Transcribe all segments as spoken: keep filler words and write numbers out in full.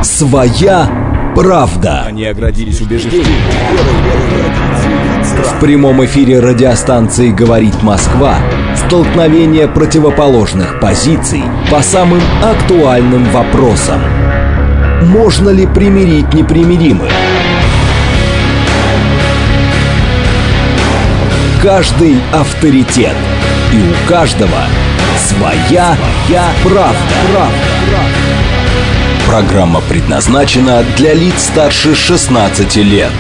Своя правда. Они оградились убеждением. В прямом эфире радиостанции «Говорит Москва» столкновение противоположных позиций по самым актуальным вопросам. Можно ли примирить непримиримых? Каждый авторитет. И у каждого своя, своя правда. правда. Программа предназначена для лиц старше шестнадцати лет.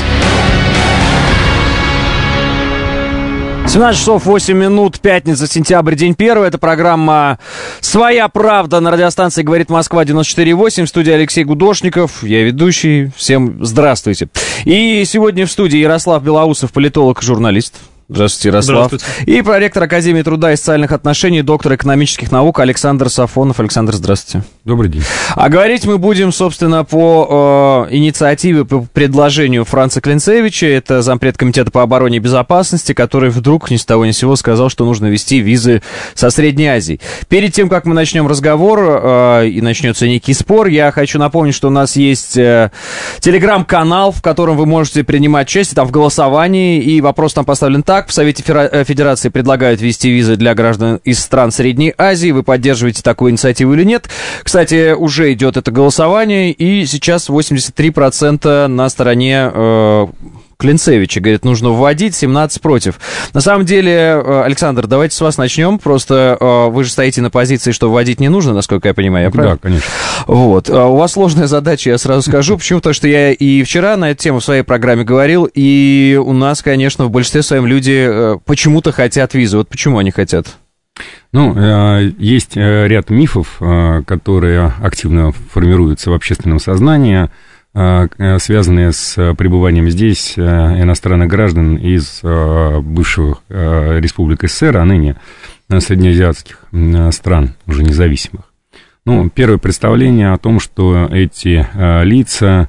семнадцать часов восемь минут, пятница, сентябрь, день первый. Это программа «Своя правда» на радиостанции «Говорит Москва» девяносто четыре восемь. В студии Алексей Гудошников, я ведущий. Всем здравствуйте. И сегодня в студии Ярослав Белоусов, политолог и журналист. Здравствуйте, Ярослав. Здравствуйте. И проректор Академии труда и социальных отношений, доктор экономических наук Александр Сафонов. Александр, здравствуйте. Добрый день. А говорить мы будем, собственно, по э, инициативе, по предложению Франца Клинцевича. Это зампред комитета по обороне и безопасности, который вдруг ни с того ни с сего сказал, что нужно ввести визы со Средней Азии. Перед тем, как мы начнем разговор э, и начнется некий спор, я хочу напомнить, что у нас есть э, телеграм-канал, в котором вы можете принимать участие там в голосовании, и вопрос там поставлен так. В Совете Федерации предлагают ввести визы для граждан из стран Средней Азии. Вы поддерживаете такую инициативу или нет? Кстати, уже идет это голосование, и сейчас восемьдесят три процента на стороне э, Клинцевича. Говорит, нужно вводить, семнадцать против. На самом деле, Александр, давайте с вас начнем. Просто э, вы же стоите на позиции, что вводить не нужно, насколько я понимаю. Я да, правильно? Конечно. Вот. У вас сложная задача, я сразу скажу. Почему? Потому что я и вчера на эту тему в своей программе говорил, и у нас, конечно, в большинстве своем люди э, почему-то хотят визы. Вот почему они хотят? Ну, есть ряд мифов, которые активно формируются в общественном сознании, связанные с пребыванием здесь иностранных граждан из бывших республик СССР, а ныне среднеазиатских стран, уже независимых. Ну, первое представление о том, что эти лица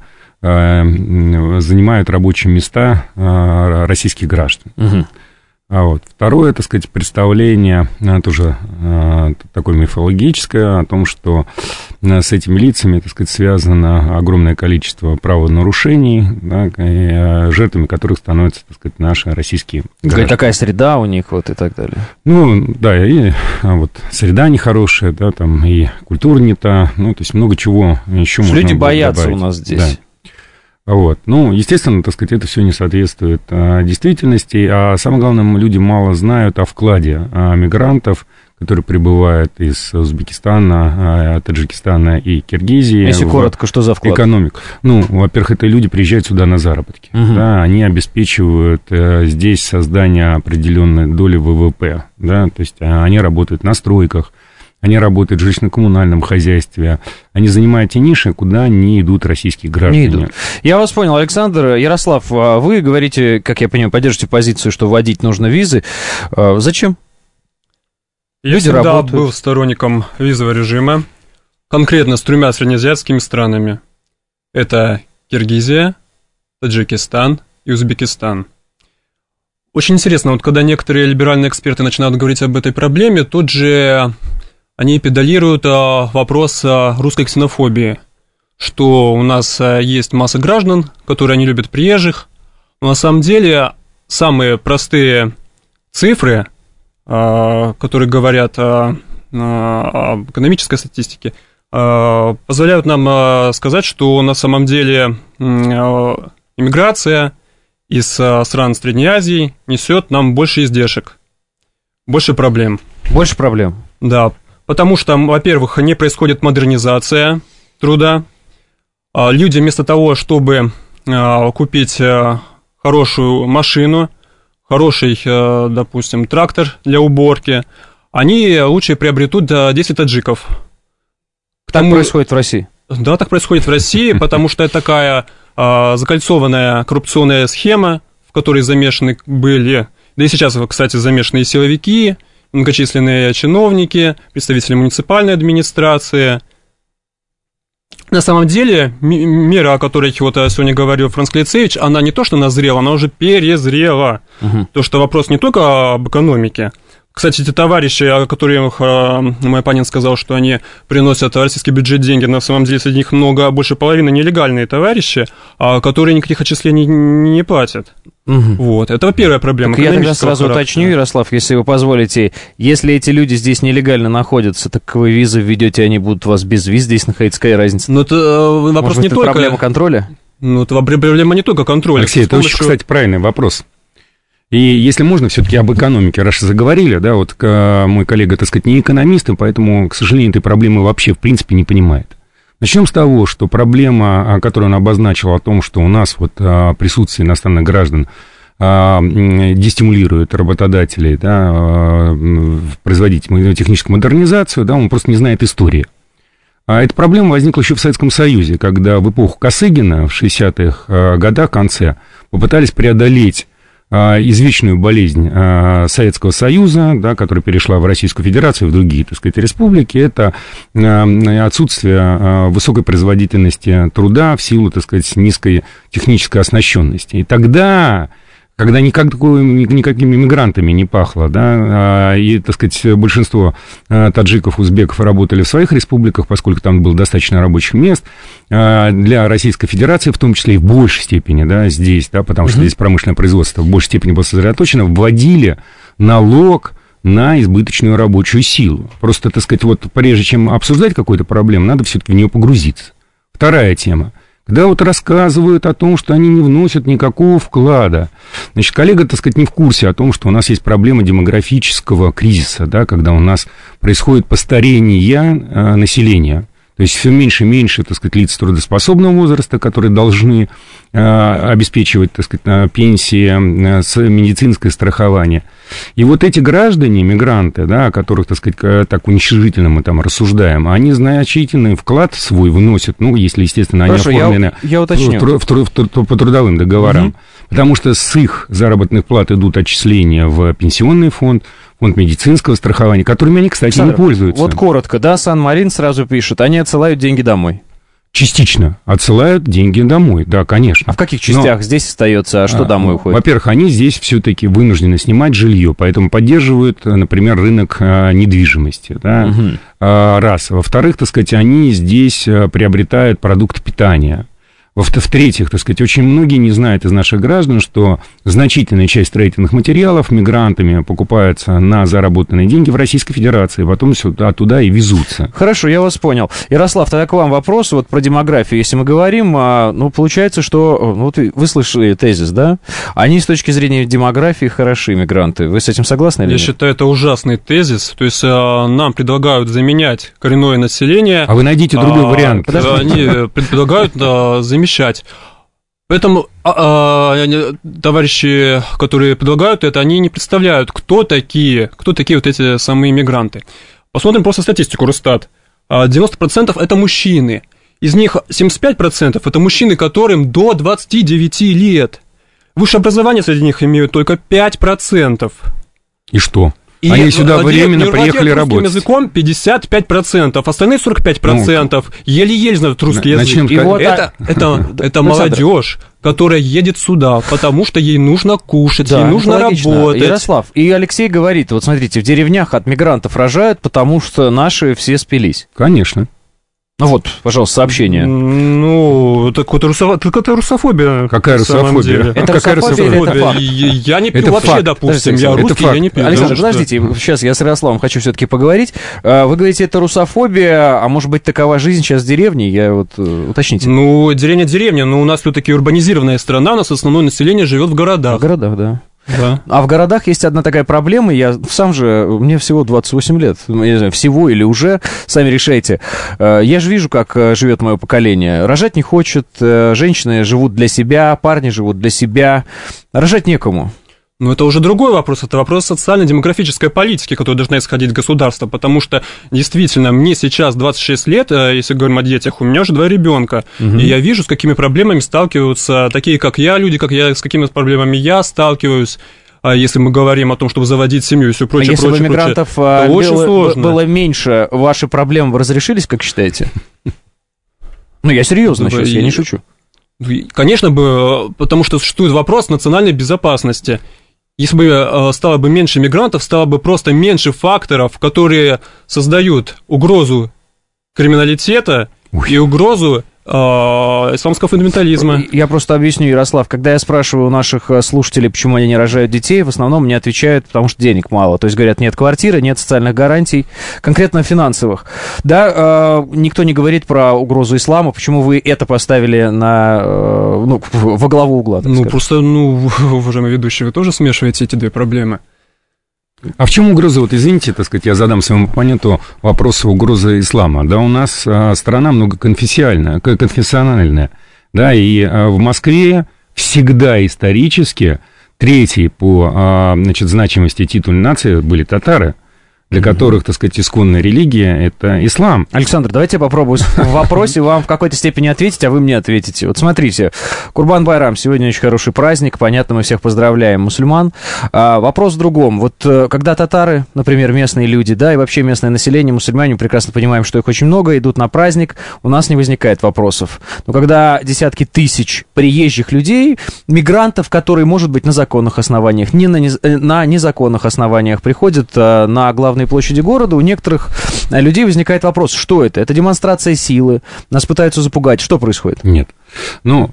занимают рабочие места российских граждан. Угу. А вот. Второе, так сказать, представление, тоже э, такое мифологическое, о том, что э, с этими лицами, так сказать, связано огромное количество правонарушений, да, и, э, жертвами которых становятся, так сказать, наши российские граждане. Какая среда у них, вот, и так далее. Ну, да, и вот среда нехорошая, да, там, и культура не та, ну, то есть много чего еще можно люди боятся добавить. У нас здесь. Да. Вот. Ну, естественно, так сказать, это все не соответствует а, действительности, а самое главное, люди мало знают о вкладе а, мигрантов, которые прибывают из Узбекистана, а, Таджикистана и Киргизии. Если коротко, что за вклад? Экономику. Ну, во-первых, это люди приезжают сюда на заработки, угу. да, они обеспечивают а, здесь создание определенной доли ВВП, да, то есть а, они работают на стройках, они работают в жилищно-коммунальном хозяйстве. Они занимают те ниши, куда не идут российские граждане. Не идут. Я вас понял, Александр. Ярослав, вы говорите, как я понимаю, поддержите позицию, что вводить нужно визы. Зачем? Я Люди всегда работают. был сторонником визового режима, конкретно с тремя среднеазиатскими странами. Это Киргизия, Таджикистан и Узбекистан. Очень интересно, вот когда некоторые либеральные эксперты начинают говорить об этой проблеме, тут же... Они педалируют а, вопрос а, русской ксенофобии, что у нас а, есть масса граждан, которые не любят приезжих, но на самом деле самые простые цифры, а, которые говорят а, а, об экономической статистике, а, позволяют нам а, сказать, что на самом деле а, иммиграция из а, стран Средней Азии несет нам больше издержек, больше проблем. Больше проблем? Да. Потому что, во-первых, не происходит модернизация труда. Люди вместо того, чтобы купить хорошую машину, хороший, допустим, трактор для уборки, они лучше приобретут десять таджиков. Так тому... происходит в России? Да, так происходит в России, потому что это такая закольцованная коррупционная схема, в которой замешаны были, да и сейчас, кстати, замешаны и силовики, многочисленные чиновники, представители муниципальной администрации. На самом деле, мера, о которой вот сегодня говорил Франц Клинцевич, она не то что назрела, она уже перезрела. Угу. То, что вопрос не только об экономике, Кстати, эти товарищи, о которых э, мой оппонент сказал, что они приносят в российский бюджет деньги, на самом деле среди них много, больше половины нелегальные товарищи, а, которые никаких отчислений не платят. Угу. Вот, это первая проблема. Так я тогда сразу характера. уточню, Ярослав, если вы позволите, если эти люди здесь нелегально находятся, так вы визы введете, они будут у вас без виз здесь находиться, какая разница? Но это вопрос Может быть, не это только... проблема контроля? Ну, это проблема не только контроля. Алексей, это помощью... очень, кстати, правильный вопрос. И если можно, все-таки об экономике, раз заговорили, да, вот мой коллега, так сказать, не экономист, и поэтому, к сожалению, этой проблемы вообще, в принципе, не понимает. Начнем с того, что проблема, которую он обозначил, о том, что у нас вот присутствие иностранных граждан дестимулирует работодателей, да, производить техническую модернизацию, да, он просто не знает истории. А эта проблема возникла еще в Советском Союзе, когда в эпоху Косыгина в шестидесятых годах, в конце, попытались преодолеть извечную болезнь Советского Союза, да, которая перешла в Российскую Федерацию и в другие, так сказать, республики, это отсутствие высокой производительности труда в силу, так сказать, низкой технической оснащенности. И тогда, когда никак, никакими мигрантами не пахло, да, и, так сказать, большинство таджиков, узбеков работали в своих республиках, поскольку там было достаточно рабочих мест, для Российской Федерации, в том числе и в большей степени, да, здесь, да, потому что mm-hmm. здесь промышленное производство в большей степени было сосредоточено, вводили налог на избыточную рабочую силу. Просто, так сказать, вот прежде чем обсуждать какую-то проблему, надо все-таки в нее погрузиться. Вторая тема. Когда вот рассказывают о том, что они не вносят никакого вклада, значит, коллега, так сказать, не в курсе о том, что у нас есть проблема демографического кризиса, да, когда у нас происходит постарение населения. То есть все меньше и меньше, так сказать, лиц трудоспособного возраста, которые должны э, обеспечивать, так сказать, пенсии, э, медицинское страхование. И вот эти граждане, мигранты, да, о которых, так сказать, так уничижительно мы там рассуждаем, они значительный вклад свой вносят, ну, если, естественно, они Хорошо, оформлены я, я уточню. В, в, в, в, по трудовым договорам. Угу. Потому что с их заработных плат идут отчисления в пенсионный фонд, фонд медицинского страхования, которыми они, кстати, Александр, не пользуются. Вот коротко, да, Сан-Марин сразу пишет, они отсылают деньги домой. Частично отсылают деньги домой, да, конечно. А в каких частях Но, здесь остается, а что а, домой уходит? Во-первых, они здесь все-таки вынуждены снимать жилье, поэтому поддерживают, например, рынок а, недвижимости, да, угу. а, раз. Во-вторых, так сказать, они здесь приобретают продукты питания. В-третьих, так сказать, очень многие не знают из наших граждан, что значительная часть строительных материалов мигрантами покупается на заработанные деньги в Российской Федерации, потом сюда, туда и везутся. Хорошо, я вас понял. Ярослав, тогда к вам вопрос, вот про демографию, если мы говорим, ну, получается, что, вот вы слышали тезис, да? Они с точки зрения демографии хороши, мигранты. Вы с этим согласны или Я нет? считаю, это ужасный тезис, то есть нам предлагают заменять коренное население. А вы найдите другой а, вариант. Они предлагают заменять замещать. Поэтому а, а, товарищи, которые предлагают это, они не представляют, кто такие, кто такие вот эти самые мигранты. Посмотрим просто статистику Росстат. девяносто процентов это мужчины. Из них семьдесят пять процентов это мужчины, которым до двадцати девяти лет. Высшее образование среди них имеют только пять процентов. И что? И они сюда временно приехали работать. Языком пятьдесят пять процентов, остальные сорок пять процентов ну, еле-еле знают русский язык. И вот это, это, это молодежь, которая едет сюда, потому что ей нужно кушать, да, ей нужно работать. Ярослав, и Алексей говорит, вот смотрите, в деревнях от мигрантов рожают, потому что наши все спились. Конечно. Ну вот, пожалуйста, сообщение. Ну, так вот, русоф... так это русофобия. Какая русофобия? Это Какая русофобия или это факт? Я не пью это вообще, факт. допустим, я русский, я не пью. Александр, подождите, сейчас я с Ярославом хочу все-таки поговорить. Вы говорите, это русофобия, а может быть, такова жизнь сейчас в деревне? Я вот, уточните. Ну, деревня деревня, но у нас все-таки урбанизированная страна, у нас основное население живет в городах. В городах, да. Да. А в городах есть одна такая проблема, я сам же, мне всего двадцать восемь лет, я не знаю, всего или уже, сами решайте. Я же вижу, как живет мое поколение. Рожать не хочет, женщины живут для себя, парни живут для себя, рожать некому. Но это уже другой вопрос, это вопрос социально-демографической политики, которая должна исходить из государства, потому что, действительно, мне сейчас двадцать шесть лет, если говорим о детях, у меня уже два ребенка, угу. и я вижу, с какими проблемами сталкиваются такие, как я, люди, как я, с какими проблемами я сталкиваюсь, если мы говорим о том, чтобы заводить семью и все прочее, а если прочее, бы мигрантов прочее, было, очень сложно. было меньше, ваши проблемы разрешились, как считаете? Ну, я серьезно сейчас, я не шучу. Конечно бы, потому что существует вопрос национальной безопасности. если бы стало бы меньше мигрантов, стало бы просто меньше факторов, которые создают угрозу криминалитета Ой. и угрозу исламского фундаментализма. Я просто объясню, Ярослав, когда я спрашиваю у наших слушателей, почему они не рожают детей, в основном мне отвечают, потому что денег мало. То есть говорят, нет квартиры, нет социальных гарантий, конкретно финансовых. Да, э, никто не говорит про угрозу ислама, почему вы это поставили на, э, ну, во главу угла. Ну, сказать. Просто, ну, уважаемый ведущий, вы тоже смешиваете эти две проблемы. А в чем угроза? Вот извините, так сказать, я задам своему оппоненту вопрос угрозы ислама. Да, у нас а, страна многоконфессиональная, конфессиональная, да, и а, в Москве всегда исторически третьей по, а, значит, значимости титульной нации были татары, для которых, так сказать, исконная религия – это ислам. Александр, давайте я попробую в вопросе вам в какой-то степени ответить, а вы мне ответите. Вот смотрите, Курбан-Байрам, сегодня очень хороший праздник, понятно, мы всех поздравляем, мусульман. А, вопрос в другом. Вот когда татары, например, местные люди, да, и вообще местное население, мусульмане, прекрасно понимаем, что их очень много, идут на праздник, у нас не возникает вопросов. Но когда десятки тысяч приезжих людей, мигрантов, которые, может быть, на законных основаниях, не на, нез... на незаконных основаниях приходят а, на главные площади города, у некоторых людей возникает вопрос, что это? Это демонстрация силы, нас пытаются запугать, что происходит? Нет. Ну,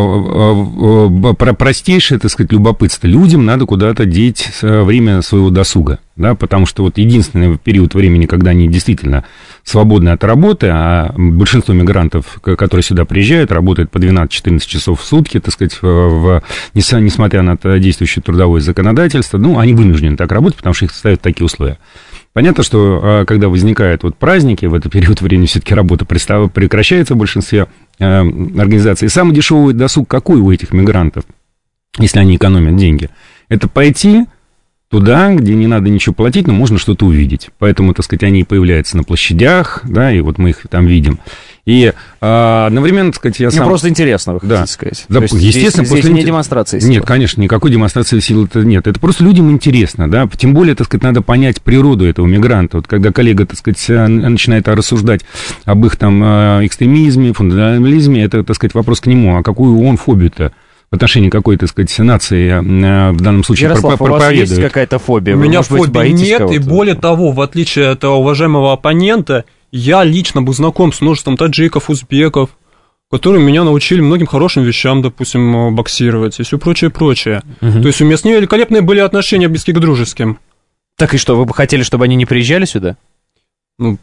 про простейшее, так сказать, любопытство. Людям надо куда-то деть время своего досуга, да, потому что вот единственный период времени, когда они действительно свободны от работы, а большинство мигрантов, которые сюда приезжают, работают по двенадцать-четырнадцать часов в сутки, так сказать, в, несмотря на действующее трудовое законодательство, ну, они вынуждены так работать, потому что их ставят такие условия. Понятно, что когда возникают вот праздники, в этот период времени все-таки работа прекращается в большинстве организаций. И самый дешевый досуг какой у этих мигрантов, если они экономят деньги? Это пойти туда, где не надо ничего платить, но можно что-то увидеть. Поэтому, так сказать, они появляются на площадях, да, и вот мы их там видим. И а, одновременно, так сказать, я Мне сам... просто интересно, вы хотите да. сказать. Да, есть, естественно, здесь, после... здесь не демонстрация силы. Нет, конечно, никакой демонстрации силы нет. Это просто людям интересно, да. Тем более, так сказать, надо понять природу этого мигранта. Вот когда коллега, так сказать, начинает рассуждать об их там экстремизме, фундаментализме, это, так сказать, вопрос к нему. А какую он фобию-то в отношении какой, так сказать, нации в данном случае Ярослав, проповедует? У вас есть какая-то фобия? У Вы, меня может быть, фобии нет, и более того, в отличие от уважаемого оппонента, я лично был знаком с множеством таджиков, узбеков, которые меня научили многим хорошим вещам, допустим, боксировать и все прочее, прочее. Угу. То есть у меня с ними великолепные были отношения, близкие к дружеским. Так и что, вы бы хотели, чтобы они не приезжали сюда? Ну,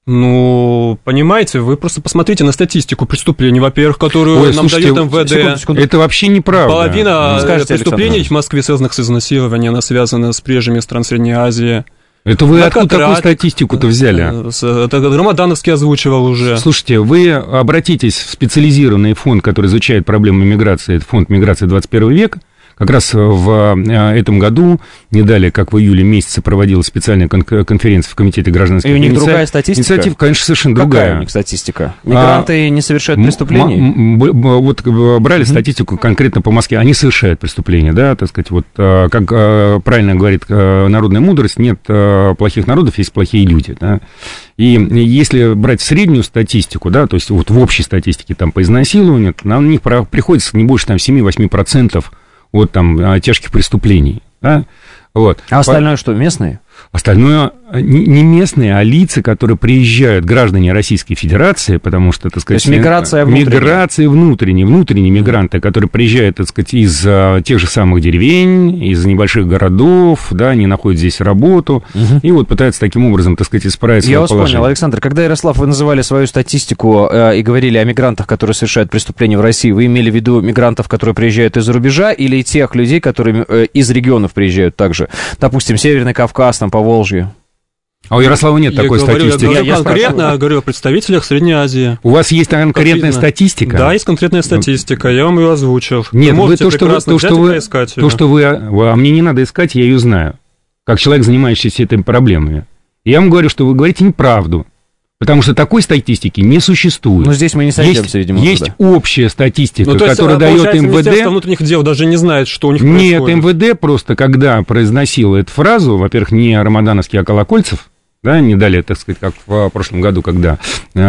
ну, понимаете, вы просто посмотрите на статистику преступлений, во-первых, которую Ой, нам слушайте, дает эм вэ дэ. Секунду, секунду. Это вообще неправда. Половина скажете, преступлений в Москве, связанных с изнасилованием, она связана с приезжими стран Средней Азии. Это вы откуда такую статистику-то взяли? Это Рамадановский озвучивал уже. Слушайте, вы обратитесь в специализированный фонд, который изучает проблемы миграции, это фонд «Миграция двадцать первый век». Как раз в этом году, не далее, как в июле месяце, проводилась специальная конференция в Комитете гражданских инициатив. И у них другая статистика? Инициатива, конечно, совершенно Какая другая. Какая у них статистика? Мигранты а, не совершают преступлений? Вот брали mm-hmm. статистику конкретно по Москве, они совершают преступления, да, так сказать, вот, как правильно говорит народная мудрость, нет плохих народов, есть плохие люди, да. И если брать среднюю статистику, да, то есть вот в общей статистике там по изнасилованию, на них приходится не больше там семь-восемь процентов от там тяжких преступлений, да? Вот. А остальное По... что, местные? Остальное не местные, а лица, которые приезжают, граждане Российской Федерации, потому что, так сказать... То есть миграция внутренняя. Миграция внутренняя, внутренние мигранты, которые приезжают, так сказать, из а, тех же самых деревень, из небольших городов, да, они находят здесь работу, угу. и вот пытаются таким образом, так сказать, исправить свое положение. Я вас понял, Александр, когда, Ярослав, вы называли свою статистику э, и говорили о мигрантах, которые совершают преступления в России, вы имели в виду мигрантов, которые приезжают из-за рубежа, или тех людей, которые э, из регионов приезжают также? Допустим, Северный Кавказ, там, Поволжье. А у Ярослава нет я такой говорю, статистики. Я, говорю я конкретно я говорю о представителях Средней Азии. У вас есть конкретная статистика? Да, есть конкретная статистика, я вам ее озвучил. Нет, вы вы, то, что вы, то, что вы, то, что вы... А мне не надо искать, я ее знаю. Как человек, занимающийся этими проблемами. Я вам говорю, что вы говорите неправду. Потому что такой статистики не существует. Но здесь мы не сойдемся, есть, видимо. Есть туда. общая статистика, ну, которая есть, дает эм вэ дэ. Министерство внутренних дел даже не знает, что у них Нет, происходит. эм вэ дэ просто, когда произносил эту фразу, во-первых, не Рамадановский, а Колокольцев, да, не далее, так сказать, как в прошлом году, когда э,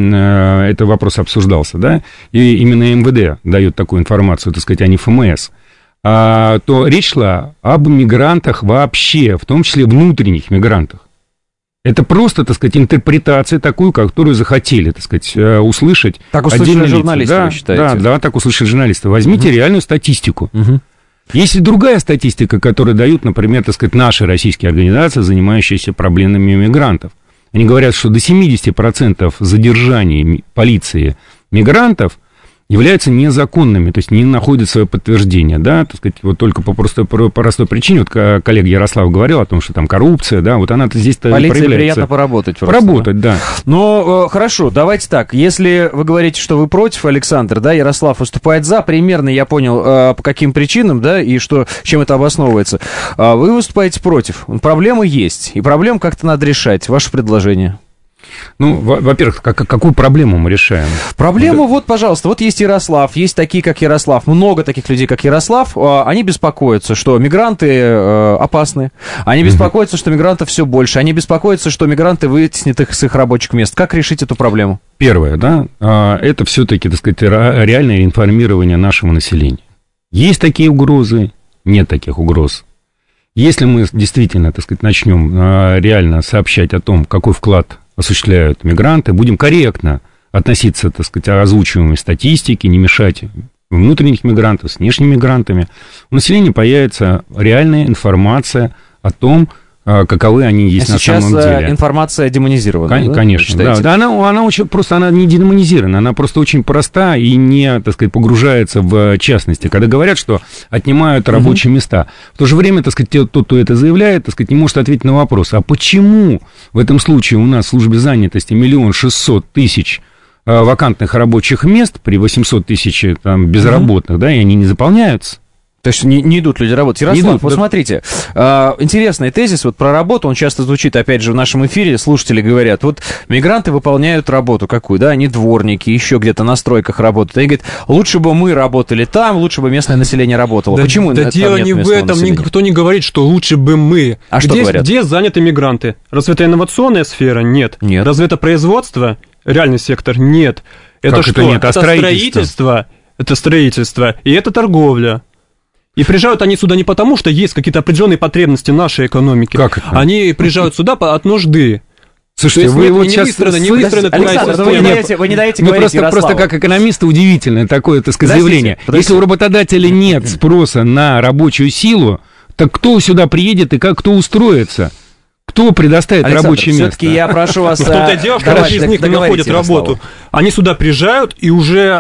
э, этот вопрос обсуждался, да, и именно эм вэ дэ дает такую информацию, так сказать, а не эф эм эс. а, то речь шла об мигрантах вообще, в том числе внутренних мигрантах. Это просто, так сказать, интерпретация такую, которую захотели, так сказать, услышать. Так услышали журналисты, да, вы считаете? Да, да, так услышали журналисты. Возьмите угу. реальную статистику. Угу. Есть и другая статистика, которую дают, например, так сказать, наши российские организации, занимающиеся проблемами мигрантов. Они говорят, что до семьдесят процентов задержаний полиции мигрантов являются незаконными, то есть не находят свое подтверждение, да, так сказать, вот только по простой, по простой причине, вот коллега Ярослав говорил о том, что там коррупция, да, вот она-то здесь-то полиции проявляется. Приятно поработать. Просто, поработать, да. да. Ну, хорошо, давайте так, если вы говорите, что вы против, Александр, да, Ярослав выступает за, примерно я понял, по каким причинам, да, и что, чем это обосновывается. Вы выступаете против, проблемы есть, и проблем как-то надо решать, ваше предложение. Ну, во-первых, как, какую проблему мы решаем? Проблему, вот, вот, пожалуйста, вот есть Ярослав, есть такие, как Ярослав, много таких людей, как Ярослав, они беспокоятся, что мигранты опасны, они беспокоятся, что мигрантов все больше, они беспокоятся, что мигранты вытеснят их с их рабочих мест. Как решить эту проблему? Первое, да, это все-таки, так сказать, реальное информирование нашего населения. Есть такие угрозы, нет таких угроз. Если мы действительно, так сказать, начнем реально сообщать о том, какой вклад осуществляют мигранты, будем корректно относиться, так сказать, к озвучиваемой статистике, не мешать внутренних мигрантов с внешними мигрантами, у населения появится реальная информация о том, каковы они есть а на самом деле. Сейчас информация демонизирована, Кон- да? Конечно, да. да она, она очень просто, она не демонизирована, она просто очень проста и не, так сказать, погружается в частности. Когда говорят, что отнимают рабочие угу. места, в то же время, так сказать, тот, кто это заявляет, так сказать, не может ответить на вопрос, а почему в этом случае у нас в службе занятости миллион шестьсот тысяч вакантных рабочих мест при восемьсот тысяч там, безработных, угу. да, и они не заполняются? То есть не, не идут люди работать. Ярослав, идут, посмотрите, да. э, интересный тезис вот про работу, он часто звучит, опять же, в нашем эфире, слушатели говорят, вот мигранты выполняют работу какую, да, они дворники, еще где-то на стройках работают. Они говорят, лучше бы мы работали там, лучше бы местное население работало. Да, Почему? Да дело не в этом, населения? Никто не говорит, что лучше бы мы. А где, что говорят? Где заняты мигранты? Разве это инновационная сфера? Нет. Нет. Разве это производство? Реальный сектор? Нет. Это как что? Это, нет? А это строительство? строительство, это строительство, и это торговля. И приезжают они сюда не потому, что есть какие-то определенные потребности нашей экономики. Как это? Они приезжают сюда от нужды. Слушайте, вы вот сейчас... Выстроена, не выстроена Александр, вы не даете, вы не даете ну, говорить просто, просто как экономиста удивительное такое, так сказать, подождите, заявление. подождите. Если у работодателя нет спроса на рабочую силу, так кто сюда приедет и как кто устроится? Кто предоставит Александр, рабочее место? все-таки я прошу вас... В том-то и дело, что многие из них не находят работу. Они сюда приезжают и уже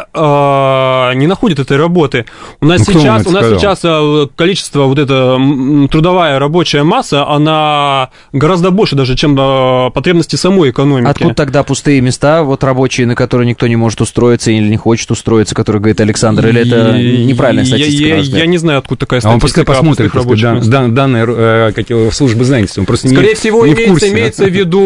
э, не находят этой работы. У нас, ну, сейчас, у нас сейчас количество, вот эта трудовая рабочая масса, она гораздо больше даже, чем э, потребности самой экономики. Откуда тогда пустые места, вот рабочие, на которые никто не может устроиться или не хочет устроиться, которые говорит Александр, или это неправильная статистика? Я, я, я не знаю, откуда такая статистика. А он пускай посмотрит, сказать, дан, данные э, как его, службы занятости. Он просто Скорее не, всего, не имеется, имеется в виду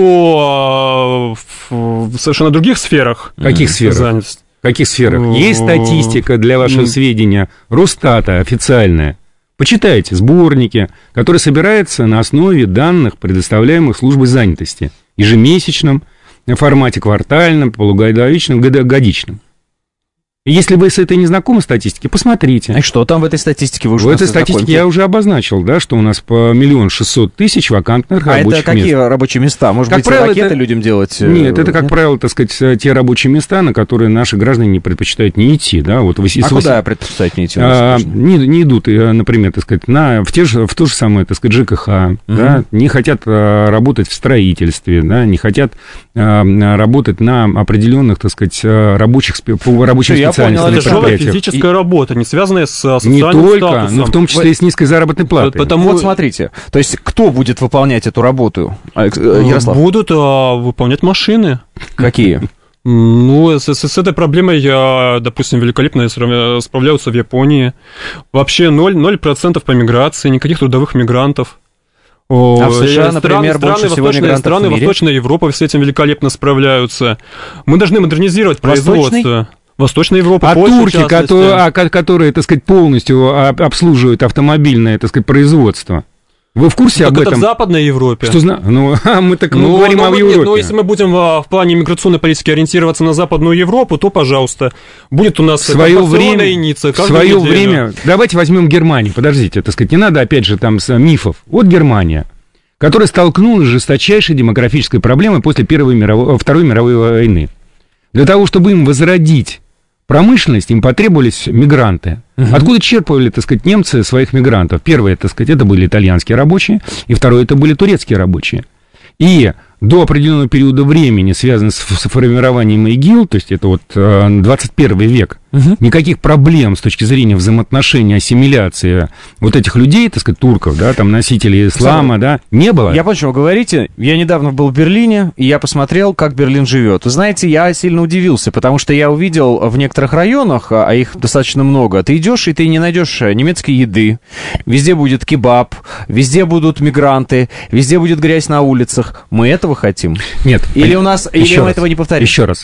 э, в совершенно других сферах. Каких сферах? Занятости. В каких сферах? Есть статистика, для вашего сведения, Росстата официальная. Почитайте сборники, которые собираются на основе данных, предоставляемых службой занятости. Ежемесячном, в формате квартальном, полугодичном, годичном. Если вы с этой не знакомы статистикой, посмотрите. И что там в этой статистике вы уже В этой статистике я уже обозначил, да, что у нас по миллион шестьсот тысяч вакантных а рабочих мест. А это какие мест. рабочие места? Может как быть, правило, ракеты это... людям делать? Нет, это, как нет? правило, так сказать, те рабочие места, на которые наши граждане не предпочитают не идти, да. Вот, а если... куда предпочитают не идти? А, не, не идут, например, так сказать, на, в, те же, в то же самое, так сказать, ЖКХ, угу. да, не хотят а, работать в строительстве, да, не хотят а, работать на определенных, так сказать, рабочих, по рабочим Все, специальностям. Это тяжелая физическая и... работа, не связанная с социальным не только, статусом. но в том числе и с низкой заработной платой. Потому... Вот смотрите, то есть кто будет выполнять эту работу, Ярослав? Будут а, выполнять машины. Какие? Ну, с, с этой проблемой, допустим, великолепно справляются в Японии. Вообще ноль процентов по миграции, никаких трудовых мигрантов. А в США, страны, например, страны, больше всего Восточной, мигрантов страны в мире? Восточной Европы с этим великолепно справляются. Мы должны модернизировать Восточный? производство. Восточная Европа, а Польша, турки, которые, а, которые, так сказать, полностью обслуживают автомобильное, так сказать, производство. Вы в курсе так об это этом? в Западной Европе. Что зна... Ну, мы так мы ну, говорим ну, о нет, Европе. Но если мы будем в плане миграционной политики ориентироваться на Западную Европу, то, пожалуйста, будет у нас в свое время, единица в свое неделю. время, давайте возьмем Германию, подождите, так сказать, не надо, опять же, там, с мифов. Вот Германия, которая столкнулась с жесточайшей демографической проблемой после Первой мировой, Второй мировой войны. Для того, чтобы им возродить промышленность, им потребовались мигранты. Uh-huh. Откуда черпали, так сказать, немцы своих мигрантов? Первое, так сказать, это были итальянские рабочие, и второе, это были турецкие рабочие. И до определенного периода времени, связанного с формированием ИГИЛ, то есть это вот двадцать первый век, угу. никаких проблем с точки зрения взаимоотношений, ассимиляции вот этих людей, так сказать, турков, да, там, носителей ислама, Сам, да, не было. Я понял, что вы говорите. Я недавно был в Берлине, и я посмотрел, как Берлин живет. Вы знаете, я сильно удивился, потому что я увидел в некоторых районах, а их достаточно много, ты идешь, и ты не найдешь немецкой еды, везде будет кебаб, везде будут мигранты, везде будет грязь на улицах. Мы этого хотим? Нет. Или у нас, или мы раз, этого не повторим? Еще раз.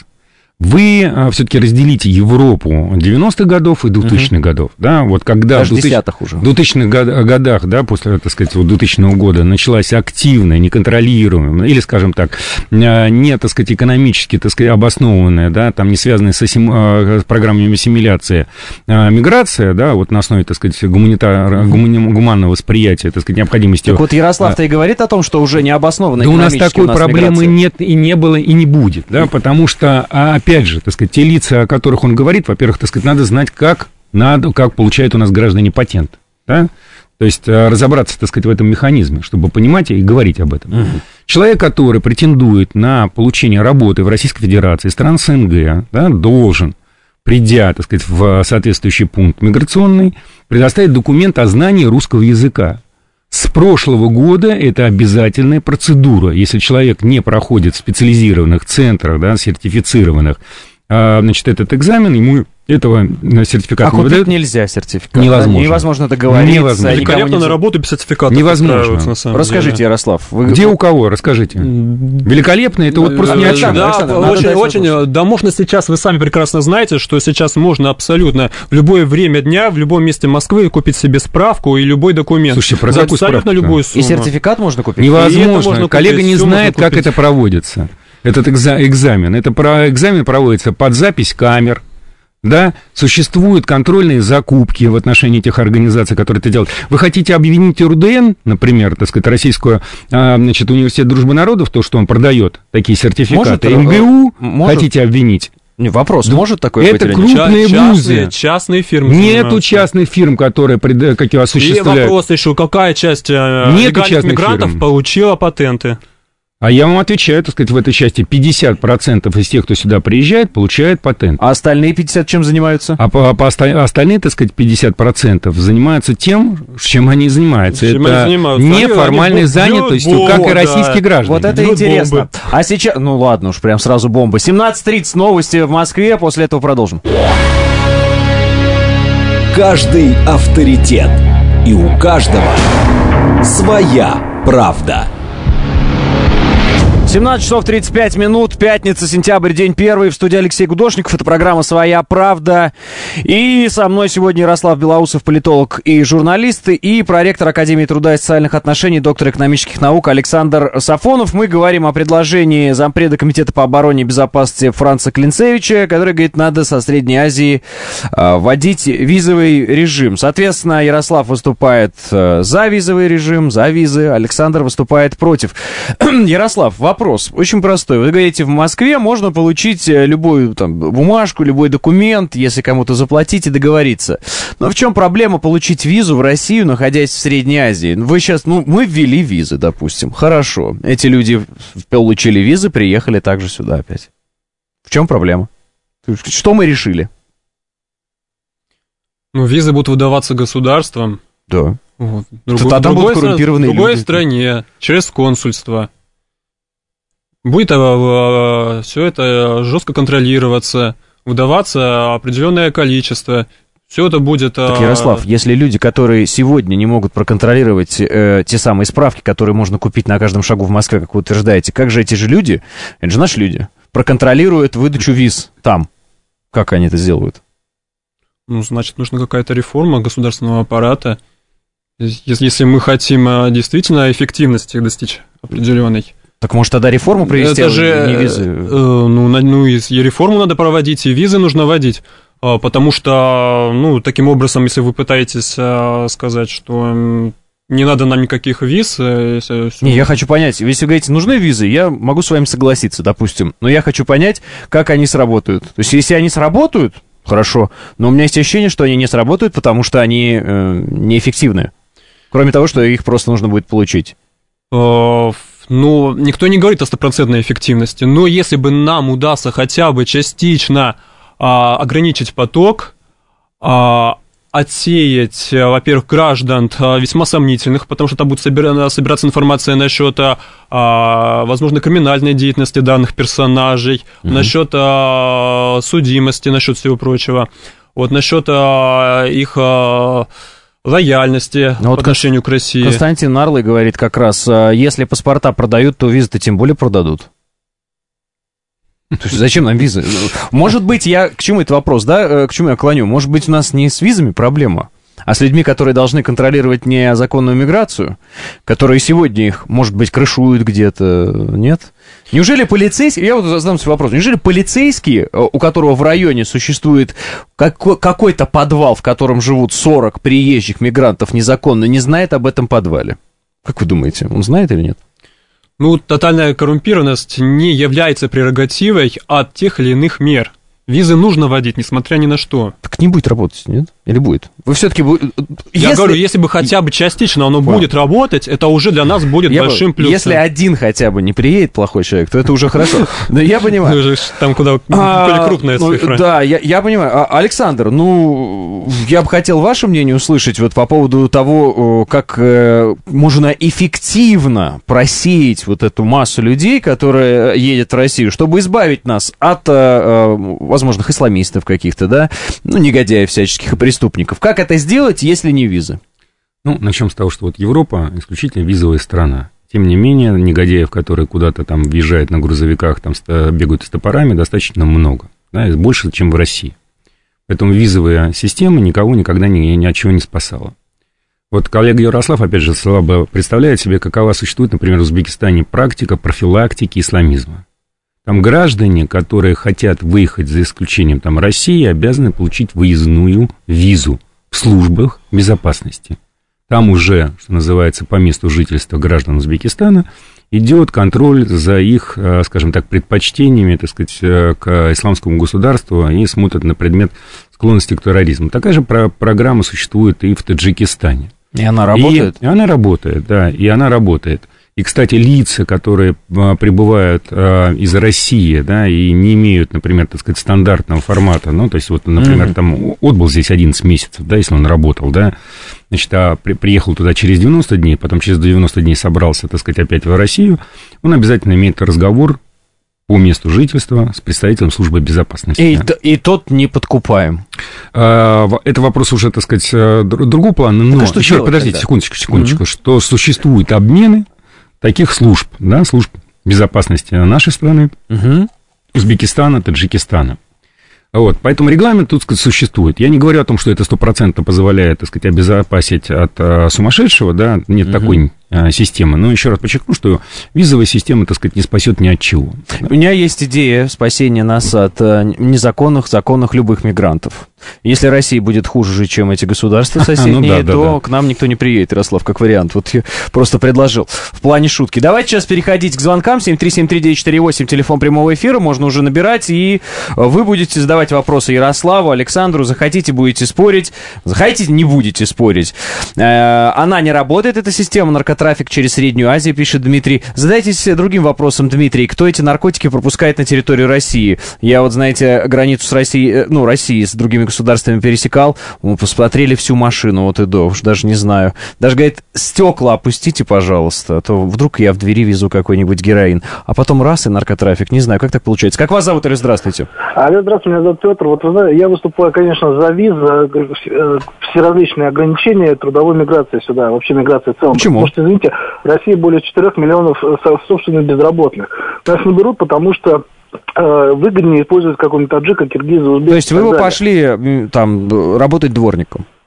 Вы а, все-таки разделите Европу девяностых годов и двухтысячных uh-huh. годов, да, вот когда даже в десятых уже. В двухтысячных годах, да, после, так сказать, вот двухтысячного года началась активная, неконтролируемая, или, скажем так, не, так сказать, экономически, так сказать, обоснованная, да, там не связанная с, асим... с программами ассимиляции, а миграция, да, вот на основе, так сказать, гуманитар... uh-huh. гумани... гуманного восприятия, так сказать, необходимости. Так вот Ярослав-то и говорит о том, что уже не обоснованная экономически. Да у нас такой у нас проблемы миграция. нет и не было и не будет, да, потому что, опять же, так сказать, те лица, о которых он говорит, во-первых, так сказать, надо знать, как, надо, как получают у нас граждане патент, да? То есть разобраться, так сказать, в этом механизме, чтобы понимать и говорить об этом. Uh-huh. Человек, который претендует на получение работы в Российской Федерации, стран СНГ, да, должен, придя, так сказать, в соответствующий пункт миграционный, предоставить документ о знании русского языка. С прошлого года это обязательная процедура. Если человек не проходит в специализированных центрах, да, сертифицированных, а, значит, этот экзамен, ему этого сертификата а не выдают. нельзя сертификат. Невозможно. Да? Невозможно договориться. Невозможно. Великолепно на работу без сертификата. Невозможно. На самом Расскажите, деле. Ярослав. Вы... Где у кого? Расскажите. Великолепно, это вот просто ни о чем. Да, да, очень, очень, да, можно сейчас, вы сами прекрасно знаете, что сейчас можно абсолютно в любое время дня, в любом месте Москвы купить себе справку и любой документ. Слушайте, про за какую абсолютно справку? любую сумму. И сертификат можно купить? Невозможно. Коллега не знает, как это проводится. Этот экзамен. Это про экзамен проводится под запись камер. Да, существуют контрольные закупки в отношении тех организаций, которые это делают. Вы хотите обвинить РУДН, например, так сказать, Российскую, значит, университет дружбы народов, то, что он продает такие сертификаты, может, МГУ может, хотите обвинить? Не, вопрос, да, может такое это быть? Крупные частные, вузы. Частные фирмы. Нету частных фирм, которые пред, как осуществляют. И вопрос еще, какая часть легальных мигрантов фирм. получила патенты? А я вам отвечаю, так сказать, в этой части пятьдесят процентов из тех, кто сюда приезжает, получают патент. А остальные пятьдесят процентов чем занимаются? А по, по остальные, так сказать, пятьдесят процентов занимаются тем, чем они занимаются. Чем это они занимаются? неформальной они занятостью, бомбу, как и да. российские граждане. Вот это Бьют интересно. бомбы. А сейчас, ну ладно уж, прям сразу бомба. семнадцать тридцать новости в Москве, после этого продолжим. Каждый авторитет. И у каждого своя правда. семнадцать часов тридцать пять минут, пятница, сентябрь, день первый, в студии Алексей Гудошников, это программа «Своя правда», и со мной сегодня Ярослав Белоусов, политолог и журналист, и проректор Академии труда и социальных отношений, доктор экономических наук Александр Сафонов. Мы говорим о предложении зампреда Комитета по обороне и безопасности Франца Клинцевича, который говорит, надо со Средней Азии э, вводить визовый режим. Соответственно, Ярослав выступает э, за визовый режим, за визы, Александр выступает против. Ярослав, вопрос. Вопрос очень простой. Вы говорите, в Москве можно получить любую там, бумажку, любой документ, если кому-то заплатить и договориться. Но в чем проблема получить визу в Россию, находясь в Средней Азии? Вы сейчас, ну, мы ввели визы, допустим. Хорошо. Эти люди получили визы, приехали также сюда опять. В чем проблема? Что мы решили? Ну, визы будут выдаваться государством. Да. Вот. Друг, Что тогда будут коррумпированные люди. В другой люди. стране, через консульство. Будет а, все это жестко контролироваться, выдаваться определенное количество. Все это будет... Так, Ярослав, а... если люди, которые сегодня не могут проконтролировать э, те самые справки, которые можно купить на каждом шагу в Москве, как вы утверждаете, как же эти же люди, это же наши люди, проконтролируют выдачу виз там? Как они это сделают? Ну, значит, нужна какая-то реформа государственного аппарата. Если, если мы хотим действительно эффективности достичь определенной. Так может тогда реформу провести, Это а же, не визы? Э, ну, ну, и реформу надо проводить, и визы нужно вводить. Потому что, ну, таким образом, если вы пытаетесь сказать, что не надо нам никаких виз... Если... Не, я хочу понять, если вы говорите, нужны визы, я могу с вами согласиться, допустим, но я хочу понять, как они сработают. То есть, если они сработают, хорошо, но у меня есть ощущение, что они не сработают, потому что они э, неэффективны. Кроме того, что их просто нужно будет получить. Ну, никто не говорит о стопроцентной эффективности, но если бы нам удастся хотя бы частично а, ограничить поток, а, отсеять, во-первых, граждан весьма сомнительных, потому что там будет собираться информация насчет, возможно, криминальной деятельности данных персонажей, mm-hmm. насчет судимости, насчет всего прочего, вот насчет их лояльности ну, по отношению к России. Константин Нарлый говорит как раз, если паспорта продают, то визы-то тем более продадут. То есть зачем нам визы? Может быть, я... К чему этот вопрос, да? К чему я клоню? Может быть, у нас не с визами проблема, а с людьми, которые должны контролировать незаконную миграцию, которые сегодня их, может быть, крышуют где-то, нет? Неужели полицейские... Я вот задам себе вопрос. Неужели полицейские, у которого в районе существует какой-то подвал, в котором живут сорок приезжих мигрантов незаконно, не знает об этом подвале? Как вы думаете, он знает или нет? Ну, тотальная коррумпированность не является прерогативой от тех или иных мер. Визы нужно вводить, несмотря ни на что. Так не будет работать, нет? Или будет? Вы все-таки... Я если... говорю, если бы хотя бы частично оно Вам. будет работать, это уже для нас будет я большим бы... плюсом. Если один хотя бы не приедет, плохой человек, то это уже хорошо. Но я понимаю. Там куда более крупная цифра. Да, я понимаю. Александр, ну, я бы хотел ваше мнение услышать вот по поводу того, как можно эффективно просеять вот эту массу людей, которая едет в Россию, чтобы избавить нас от возможных исламистов каких-то, да, ну, негодяев всяческих и преступников. Как это сделать, если не визы? Ну, начнем с того, что вот Европа исключительно визовая страна. Тем не менее, негодяев, которые куда-то там въезжают на грузовиках, там бегают с топорами, достаточно много, да, больше, чем в России. Поэтому визовая система никого никогда ни, ни от чего не спасала. Вот коллега Ярослав, опять же, слабо представляет себе, какова существует, например, в Узбекистане практика профилактики исламизма. Там граждане, которые хотят выехать, за исключением там, России, обязаны получить выездную визу в службах безопасности. Там уже, что называется, по месту жительства граждан Узбекистана идет контроль за их, скажем так, предпочтениями, так сказать, к исламскому государству и смотрят на предмет склонности к терроризму. Такая же про- программа существует и в Таджикистане. И она работает? И, и она работает, да, и она работает. И, кстати, лица, которые прибывают а, из России, да, и не имеют, например, так сказать, стандартного формата, ну, то есть, вот, например, mm-hmm. там отбыл здесь одиннадцать месяцев, да, если он работал, да, значит, а при, приехал туда через девяносто дней, потом через девяносто дней собрался, так сказать, опять в Россию, он обязательно имеет разговор по месту жительства с представителем службы безопасности. И, да. и тот не подкупаем. А, это вопрос уже, так сказать, другого плана, но... А что еще, подождите, тогда? секундочку, секундочку, mm-hmm. что существуют обмены таких служб, да, служб безопасности нашей страны, угу. Узбекистана, Таджикистана. Вот, поэтому регламент тут, так сказать, существует. Я не говорю о том, что это стопроцентно позволяет, так сказать, обезопасить от а, сумасшедшего, да, нет угу. такой а, системы. Но еще раз подчеркну, что визовая система, так сказать, не спасет ни от чего. У меня есть идея спасения нас от а, незаконных, законных любых мигрантов. Если Россия будет хуже, чем эти государства соседние, ну, да, да, то да. к нам никто не приедет, Ярослав, как вариант. Вот я просто предложил в плане шутки. Давайте сейчас переходить к звонкам. семь три семь три девять четыре восемь, телефон прямого эфира, можно уже набирать, и вы будете задавать вопросы Ярославу, Александру. Захотите, будете спорить. Захотите, не будете спорить. Она не работает, эта система, наркотрафик через Среднюю Азию, пишет Дмитрий. Задайтесь другим вопросом, Дмитрий. Кто эти наркотики пропускает на территорию России? Я вот, знаете, границу с Россией, ну, России с другими государствами государствами пересекал, мы посмотрели всю машину от и до, уж даже не знаю. Даже, говорит, стекла опустите, пожалуйста, а то вдруг я в двери везу какой-нибудь героин. А потом раз и наркотрафик. Не знаю, как так получается. Как вас зовут, или здравствуйте? Алло, здравствуйте, меня зовут Петр. Вот, вы знаете, я выступаю, конечно, за виз, за все различные ограничения трудовой миграции сюда, вообще миграции в целом. Почему? Потому что, извините, в России более четырех миллионов собственных безработных. Нас не берут, потому что выгоднее использовать какого-нибудь таджика, киргиза, узбека. То есть вы бы пошли там работать дворником?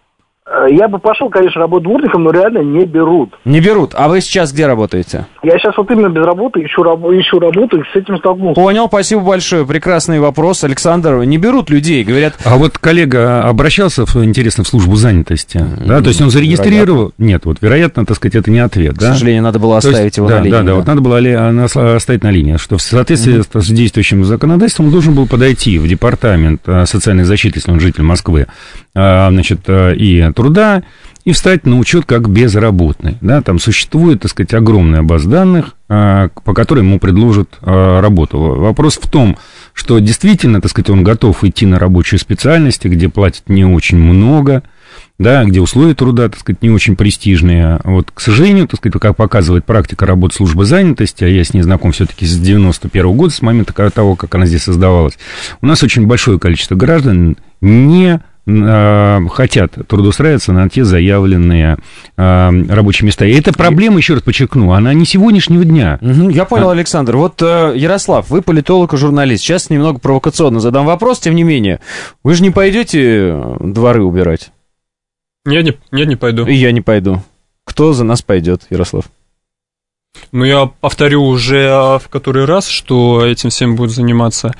Я бы пошел, конечно, работать дворником, но реально не берут. Не берут. А вы сейчас где работаете? Я сейчас вот именно без работы, ищу, раб- ищу работу и с этим столкнулся. Понял, спасибо большое. Прекрасный вопрос, Александр. Не берут людей, говорят... А вот коллега обращался, интересно, в службу занятости, mm-hmm. да? То есть он зарегистрировал... Вероятно. Нет, вот, вероятно, так сказать, это не ответ, К да? К сожалению, надо было оставить есть, его да, на линии. Да, да, да, вот надо было оставить на линии, что в соответствии mm-hmm. с действующим законодательством он должен был подойти в департамент социальной защиты, если он житель Москвы, значит, и труда, и встать на учет как безработный. Да, там существует, так сказать, огромная база данных, по которой ему предложат работу. Вопрос в том, что действительно, так сказать, он готов идти на рабочую специальность, где платят не очень много, да, где условия труда, так сказать, не очень престижные. Вот, к сожалению, так сказать, как показывает практика работы службы занятости, а я с ней знаком все-таки с девяносто первого года, с момента того, как она здесь создавалась, у нас очень большое количество граждан не хотят трудоустраиваться на те заявленные э, рабочие места. И эта проблема, еще раз подчеркну, она не сегодняшнего дня. Угу, я понял, а... Александр. Вот, э, Ярослав, вы политолог и журналист. Сейчас немного провокационно задам вопрос, тем не менее. Вы же не пойдете дворы убирать? Нет, не, нет, не пойду. И я не пойду. Кто за нас пойдет, Ярослав? Ну, я повторю уже в который раз, что этим всем будет заниматься...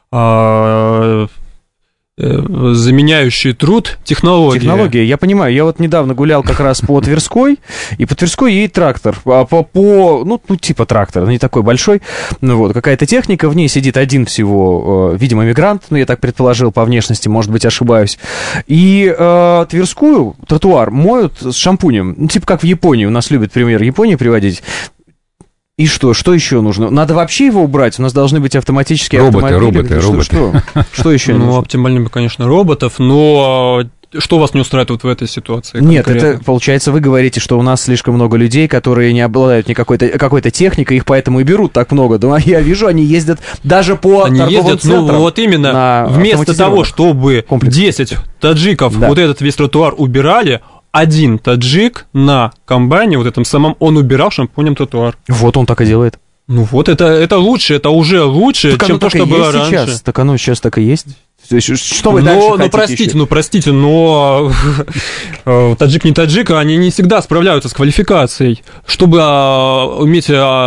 А... заменяющий труд технологии. Технология, я понимаю. Я вот недавно гулял как раз по Тверской, и по Тверской едет трактор. По, по ну, ну, типа трактор, не такой большой. Ну, вот, какая-то техника, в ней сидит один всего, видимо, мигрант, ну, я так предположил по внешности, может быть, ошибаюсь. И э, Тверскую, тротуар, моют с шампунем. Ну, типа как в Японии. У нас любят пример Японии приводить. И что? Что еще нужно? Надо вообще его убрать? У нас должны быть автоматические роботы, автомобили. Роботы, что, роботы, что? Что еще нужно? Ну, оптимально бы, конечно, роботов, но что вас не устраивает в этой ситуации? Нет, конкретно? это, получается, вы говорите, что у нас слишком много людей, которые не обладают никакой-то какой-то техникой, их поэтому и берут так много. Да, я вижу, они ездят даже по они торговым ездят, центрам. Ну, вот именно, вместо того, чтобы комплекс. десять таджиков да. вот этот весь тротуар убирали, один таджик на комбайне, вот этом самом, он убирал шампунем тротуар. Вот он так и делает. Ну вот, это, это лучше, это уже лучше, так чем то, что было раньше. Сейчас. Так оно сейчас так и есть. Что вы но, дальше ну, хотите простите, еще? ну, простите, но таджик не таджик, они не всегда справляются с квалификацией. Чтобы а, уметь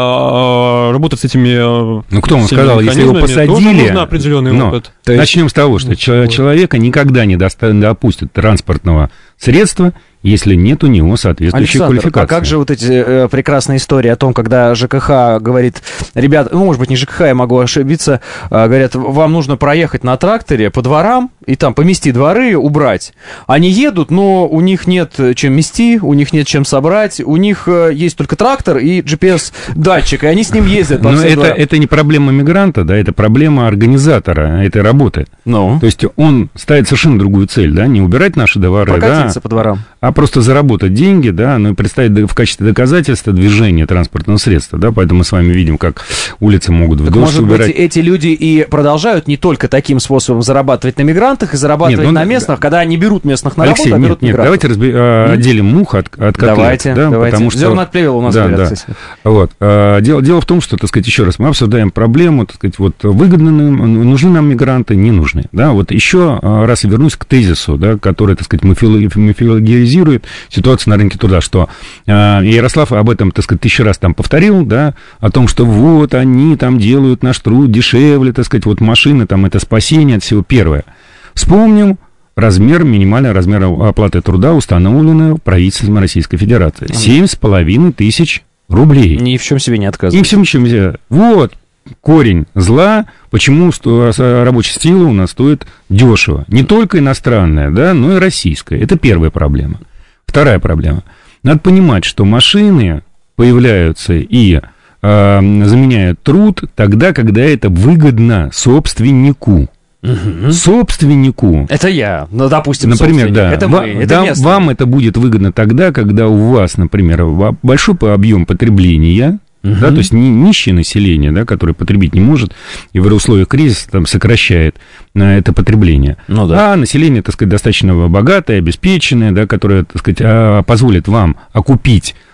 а, работать с этими Ну, кто вам сказал, если его посадили... нужно определенный но, опыт. Начнем с того, что ну, человека никогда не допустят транспортного средства, если нет у него соответствующей Александр, квалификации. А как же вот эти э, прекрасные истории о том, когда ЖКХ говорит, ребят, ну, может быть, не ЖКХ, я могу ошибиться, э, говорят, вам нужно проехать на тракторе по дворам и там помести дворы, убрать. Они едут, но у них нет чем мести, у них нет чем собрать, у них э, есть только трактор и джи пи эс-датчик, и они с ним ездят по Но всем это, дворам. это не проблема мигранта, да, это проблема организатора этой работы. Ну? То есть он ставит совершенно другую цель, да, не убирать наши дворы, Прокатиться да, по дворам. а просто заработать деньги, да, ну и представить в качестве доказательства движения транспортного средства, да, поэтому мы с вами видим, как улицы могут в так дождь может убирать. быть, эти люди и продолжают не только таким способом зарабатывать на мигрантах и зарабатывать нет, ну, на местных, когда они берут местных на Алексей, работу, а берут нет, нет, мигрантов. давайте разби... mm? отделим мух от, от котлет. Давайте, да, давайте. Потому что... Зерно от плевел у нас да, говорят, да. кстати. Вот. Дело, дело в том, что, так сказать, еще раз, мы обсуждаем проблему, так сказать, вот выгодны нам, нужны нам мигранты, не нужны. Да? Вот еще раз вернусь к тезису, да, который, так сказать, мифологизирует ситуацию на рынке труда, что э, Ярослав об этом, так сказать, тысячу раз там повторил, да, о том, что вот они там делают наш труд дешевле, так сказать, вот машины там это спасение от всего. Первое. Вспомним размер, минимальный размер оплаты труда, установленный правительством Российской Федерации. семь с половиной тысяч рублей. Ни в чем себе не отказывать. Ни в чем себе. Вот корень зла, почему рабочая сила у нас стоит дешево. Не только иностранная, да, но и российская. Это первая проблема. Вторая проблема. Надо понимать, что машины появляются и э, заменяют труд тогда, когда это выгодно собственнику. Угу. Собственнику. Это я, ну, допустим, например, да. Это Ва- мы, это да, местные. вам это будет выгодно тогда, когда у вас, например, большой объем потребления, uh-huh. да, то есть ни, нищее население, да, которое потребить не может, и в условиях кризиса там, сокращает а, это потребление. Ну, да. А население, так сказать, достаточно богатое, обеспеченное, да, которое, так сказать, а, позволит вам окупить